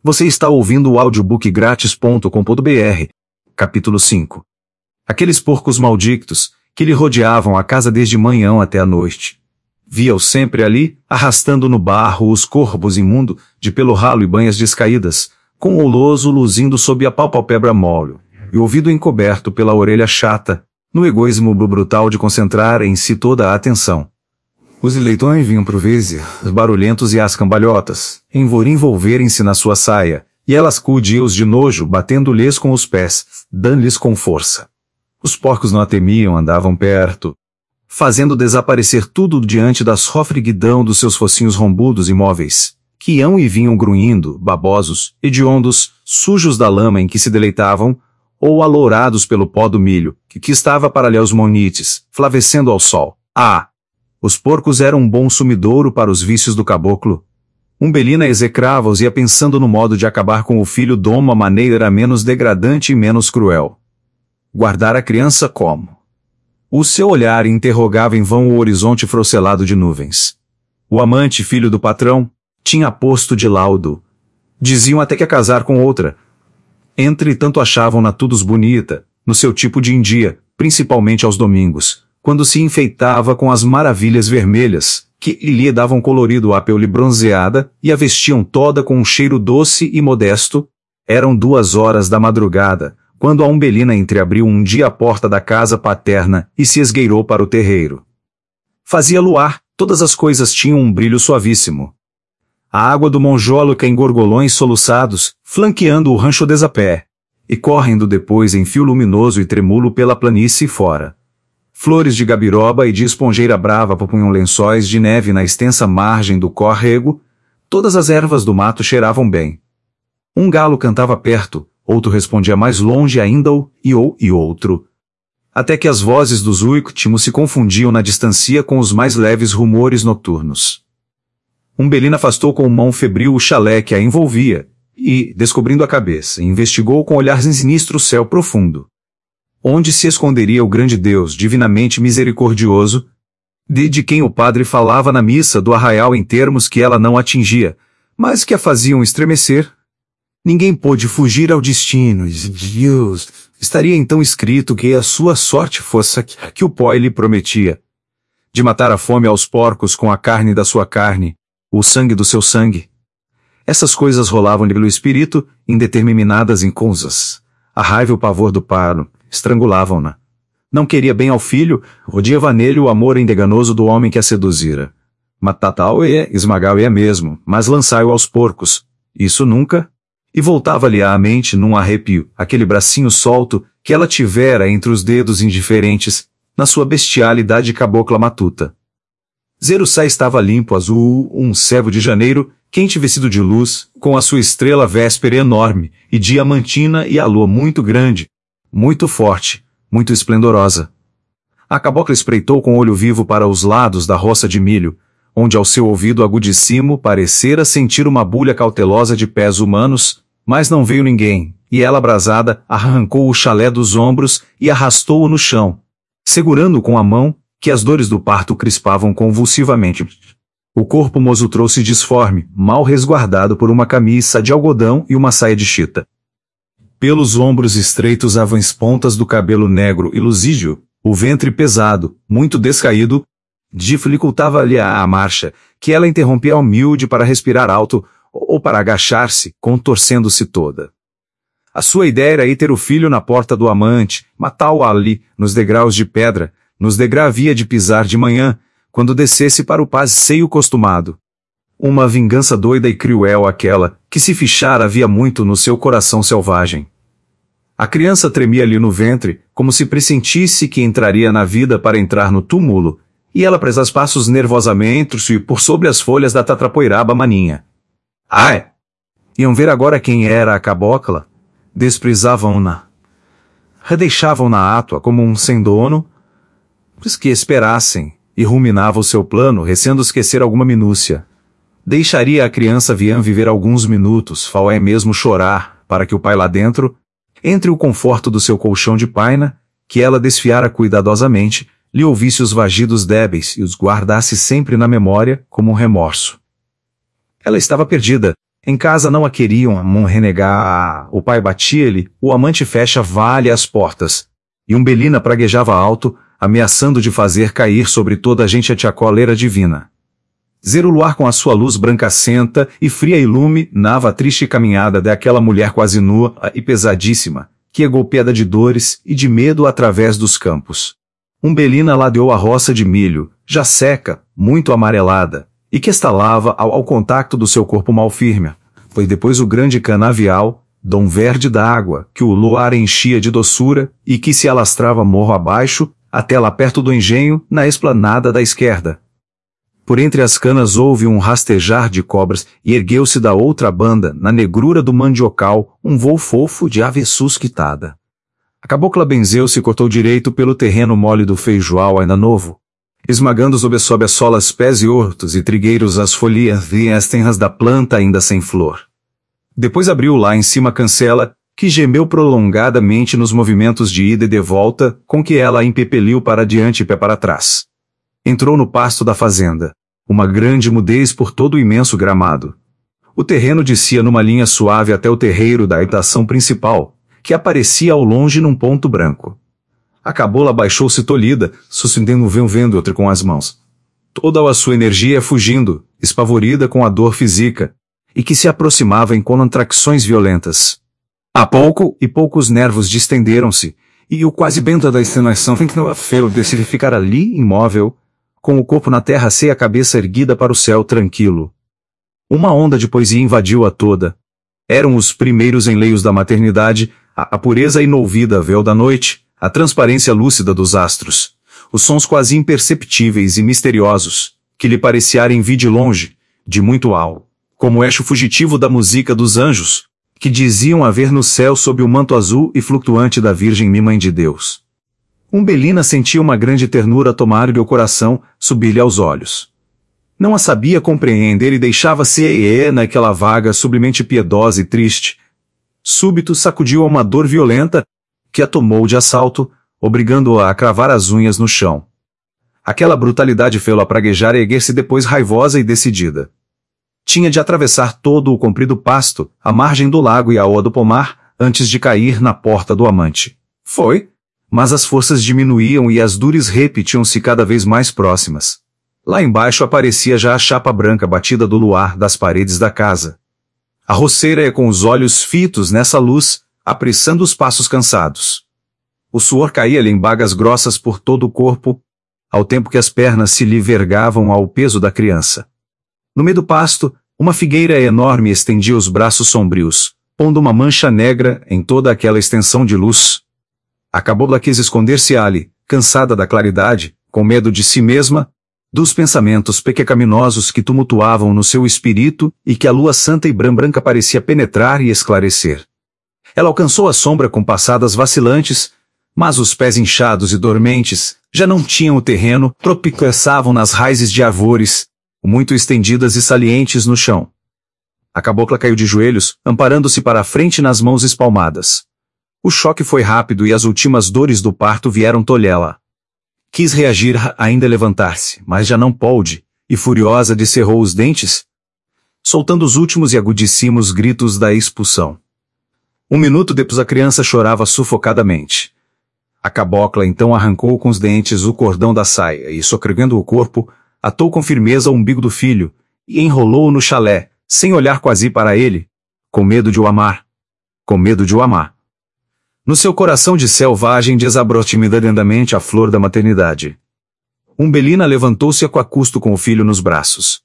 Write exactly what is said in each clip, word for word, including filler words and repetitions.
Você está ouvindo o audiobook grátis ponto com ponto br. Capítulo cinco. Aqueles porcos malditos, que lhe rodeavam a casa desde manhã até a noite. Via-o sempre ali, arrastando no barro os corvos imundo, de pelo ralo e banhas descaídas, com o oloso luzindo sob a palpebra mole, e o ouvido encoberto pela orelha chata, no egoísmo brutal de concentrar em si toda a atenção. Os leitões vinham por vezes, barulhentos e as cambalhotas, envolverem-se na sua saia, e ela sacudia-os de nojo, batendo-lhes com os pés, dando-lhes com força. Os porcos não a temiam, andavam perto, fazendo desaparecer tudo diante da sofreguidão dos seus focinhos rombudos e móveis, que iam e vinham grunhindo, babosos, hediondos, sujos da lama em que se deleitavam, ou alourados pelo pó do milho, que, que estava para ali aos monites, flavescendo ao sol. Ah! Os porcos eram um bom sumidouro para os vícios do caboclo. Umbelina execrava-os e ia pensando no modo de acabar com o filho de uma maneira menos degradante e menos cruel. Guardar a criança como? O seu olhar interrogava em vão o horizonte frocelado de nuvens. O amante, filho do patrão, tinha posto de laudo. Diziam até que ia casar com outra. Entretanto achavam-na todos bonita, no seu tipo de india, principalmente aos domingos, quando se enfeitava com as maravilhas vermelhas, que lhe davam colorido à pele bronzeada, e a vestiam toda com um cheiro doce e modesto. Eram duas horas da madrugada, quando a Umbelina entreabriu um dia a porta da casa paterna e se esgueirou para o terreiro. Fazia luar, todas as coisas tinham um brilho suavíssimo. A água do monjolo que em gorgolões soluçados, flanqueando o rancho desapé, e correndo depois em fio luminoso e tremúlo pela planície fora. Flores de gabiroba e de esponjeira brava propunham lençóis de neve na extensa margem do córrego, todas as ervas do mato cheiravam bem. Um galo cantava perto, outro respondia mais longe ainda o e ou e outro. Até que as vozes dos uicutimos se confundiam na distância com os mais leves rumores noturnos. Umbelina afastou com mão febril o chalé que a envolvia, e, descobrindo a cabeça, investigou com olhar sinistro o céu profundo. Onde se esconderia o grande Deus divinamente misericordioso, de, de quem o padre falava na missa do arraial em termos que ela não atingia, mas que a faziam estremecer? Ninguém pôde fugir ao destino, e Deus estaria então escrito que a sua sorte fosse a que o pó lhe prometia, de matar a fome aos porcos com a carne da sua carne, o sangue do seu sangue. Essas coisas rolavam-lhe pelo espírito, indeterminadas inconsas. A raiva e o pavor do paro estrangulavam-na. Não queria bem ao filho, odiava nele o amor enganoso do homem que a seduzira. Matatá-o é, esmagá-o é mesmo, mas lançai-o aos porcos. Isso nunca? E voltava-lhe à mente num arrepio, aquele bracinho solto que ela tivera entre os dedos indiferentes, na sua bestialidade cabocla matuta. Zeruçá estava limpo azul, um céu de janeiro, quente vestido de luz, com a sua estrela véspera enorme, e diamantina e a lua muito grande, muito forte, muito esplendorosa. A cabocla espreitou com olho vivo para os lados da roça de milho, onde ao seu ouvido agudíssimo parecera sentir uma bulha cautelosa de pés humanos, mas não veio ninguém, e ela abrasada arrancou o chalé dos ombros e arrastou-o no chão, segurando-o com a mão, que as dores do parto crispavam convulsivamente. O corpo moço trouxe disforme, mal resguardado por uma camisa de algodão e uma saia de chita. Pelos ombros estreitos havam as pontas do cabelo negro e luzígio, o ventre pesado, muito descaído, dificultava-lhe a marcha, que ela interrompia humilde para respirar alto, ou para agachar-se, contorcendo-se toda. A sua ideia era ir ter o filho na porta do amante, matá-o ali, nos degraus de pedra, nos degraus havia de pisar de manhã, quando descesse para o passeio costumado. Uma vingança doida e cruel aquela, que se fichara havia muito no seu coração selvagem. A criança tremia-lhe no ventre, como se pressentisse que entraria na vida para entrar no túmulo, e ela presa os passos nervosamente por sobre as folhas da tatrapoiraba maninha. Ai! Iam ver agora quem era a cabocla? Desprezavam-na. Redeixavam-na átua como um sem dono, pois que esperassem, e ruminava o seu plano, receando esquecer alguma minúcia. Deixaria a criança Vian viver alguns minutos, Faué mesmo chorar, para que o pai lá dentro, entre o conforto do seu colchão de paina, que ela desfiara cuidadosamente, lhe ouvisse os vagidos débeis e os guardasse sempre na memória, como um remorso. Ela estava perdida, Em casa não a queriam, a mão renegar, o pai batia-lhe, o amante fecha vale as portas. E Umbelina praguejava alto, ameaçando de fazer cair sobre toda a gente a tia coleira divina. Zer o luar com a sua luz brancacenta e fria iluminava a triste caminhada daquela mulher quase nua e pesadíssima, que é golpeada de dores e de medo através dos campos. Umbelina ladeou a roça de milho, já seca, muito amarelada, e que estalava ao, ao contato do seu corpo mal firme, pois depois o grande canavial, dom verde da água, que o luar enchia de doçura e que se alastrava morro abaixo, até lá perto do engenho, na esplanada da esquerda. Por entre as canas houve um rastejar de cobras e ergueu-se da outra banda, na negrura do mandiocal, um voo fofo de ave susquitada. A cabocla benzeu-se e cortou direito pelo terreno mole do feijoal ainda novo, esmagando sob sob as solas pés e hortos e trigueiros as folhas e as tenras da planta ainda sem flor. Depois abriu lá em cima a cancela, que gemeu prolongadamente nos movimentos de ida e de volta, com que ela a impepeliu para diante e pé para trás. Entrou no pasto da fazenda, uma grande mudez por todo o imenso gramado. O terreno descia numa linha suave até o terreiro da habitação principal, que aparecia ao longe num ponto branco. A cabola baixou-se tolhida, sustentando um vendo outro com as mãos. Toda a sua energia fugindo, espavorida com a dor física, e que se aproximava em contracções violentas. A pouco e poucos nervos distenderam-se, e o quase bento da extenuação fez-o decidir ficar ali, imóvel, com o corpo na terra e a cabeça erguida para o céu tranquilo. Uma onda de poesia invadiu-a toda. Eram os primeiros enleios da maternidade, a, a pureza inouvida véu da noite, a transparência lúcida dos astros, os sons quase imperceptíveis e misteriosos, que lhe pareciarem vir de longe, de muito alto, como o echo fugitivo da música dos anjos, que diziam haver no céu sob o manto azul e flutuante da Virgem Mãe de Deus. Umbelina sentia uma grande ternura tomar-lhe o coração, subir-lhe aos olhos. Não a sabia compreender e deixava-se naquela vaga sublimente piedosa e triste. Súbito sacudiu a uma dor violenta, que a tomou de assalto, obrigando-a a cravar as unhas no chão. Aquela brutalidade fê-la praguejar e erguer-se depois raivosa e decidida. Tinha de atravessar todo o comprido pasto, a margem do lago e a oa do pomar, antes de cair na porta do amante. Foi, mas as forças diminuíam e as dores repetiam-se cada vez mais próximas. Lá embaixo aparecia já a chapa branca batida do luar das paredes da casa. A roceira é com os olhos fitos nessa luz, apressando os passos cansados. O suor caía-lhe em bagas grossas por todo o corpo, ao tempo que as pernas se lhe vergavam ao peso da criança. No meio do pasto, uma figueira enorme estendia os braços sombrios, pondo uma mancha negra em toda aquela extensão de luz. A cabocla quis esconder-se ali, cansada da claridade, com medo de si mesma, dos pensamentos pecaminosos que tumultuavam no seu espírito e que a lua santa e branca parecia penetrar e esclarecer. Ela alcançou a sombra com passadas vacilantes, mas os pés inchados e dormentes já não tinham o terreno, tropeçavam nas raízes de árvores, muito estendidas e salientes no chão. A cabocla caiu de joelhos, amparando-se para a frente nas mãos espalmadas. O choque foi rápido e as últimas dores do parto vieram tolhê-la. Quis reagir, ainda levantar-se, mas já não pôde, e furiosa descerrou os dentes, soltando os últimos e agudíssimos gritos da expulsão. Um minuto depois a criança chorava sufocadamente. A cabocla então arrancou com os dentes o cordão da saia e, socregando o corpo, atou com firmeza o umbigo do filho, e enrolou-o no chalé, sem olhar quase para ele, com medo de o amar. Com medo de o amar. No seu coração de selvagem desabrou timidamente a flor da maternidade. Umbelina levantou-se a custo com o filho nos braços.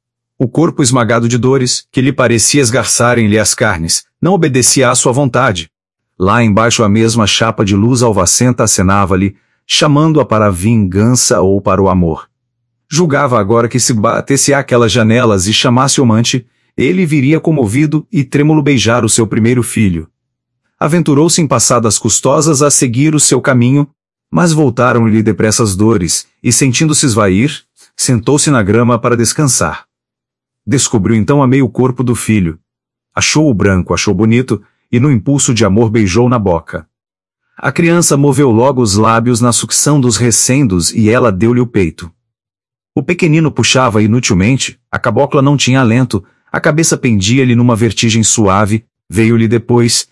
O corpo esmagado de dores, que lhe parecia esgarçarem-lhe as carnes, não obedecia à sua vontade. Lá embaixo a mesma chapa de luz alvacenta acenava-lhe, chamando-a para a vingança ou para o amor. Julgava agora que se batesse àquelas janelas e chamasse o amante, ele viria comovido e trêmulo beijar o seu primeiro filho. Aventurou-se em passadas custosas a seguir o seu caminho, mas voltaram-lhe depressa as dores, e sentindo-se esvair, sentou-se na grama para descansar. Descobriu então a meio corpo do filho. Achou-o branco, achou bonito, e no impulso de amor beijou na boca. A criança moveu logo os lábios na sucção dos recendos e ela deu-lhe o peito. O pequenino puxava inutilmente, a cabocla não tinha alento, A cabeça pendia-lhe numa vertigem suave, veio-lhe depois,